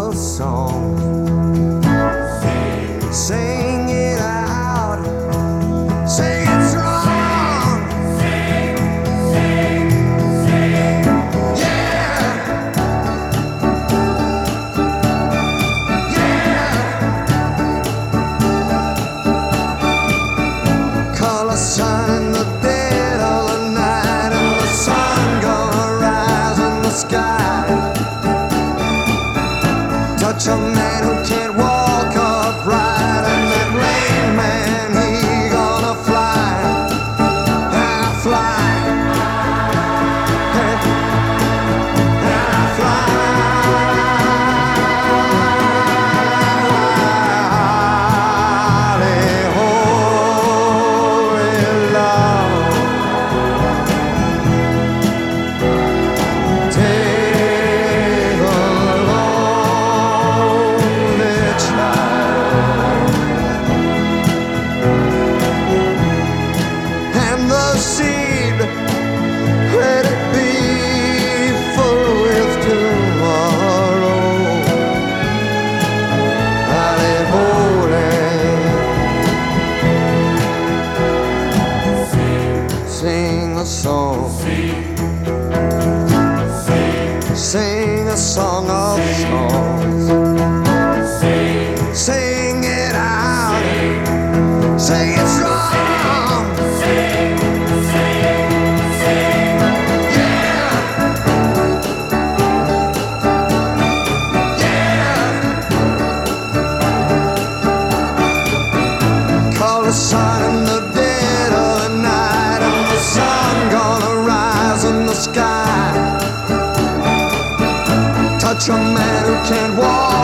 a song. Sing it out. Sing it strong. Yeah. Yeah. Color sign in the dead of the night, and the sun gonna rise in the sky. Touch a man who can't walk upright, and that lame man, he gonna fly, and I fly, and I fly. Holy love, take a lonely child, and the seed, let it be full with tomorrow. Halle holy, sing a song, sing a song of songs. Sing it out, sing it strong. Yeah. Yeah. Call a sign in the dead of the night, and the sun gonna rise in the sky. Touch a man who can't walk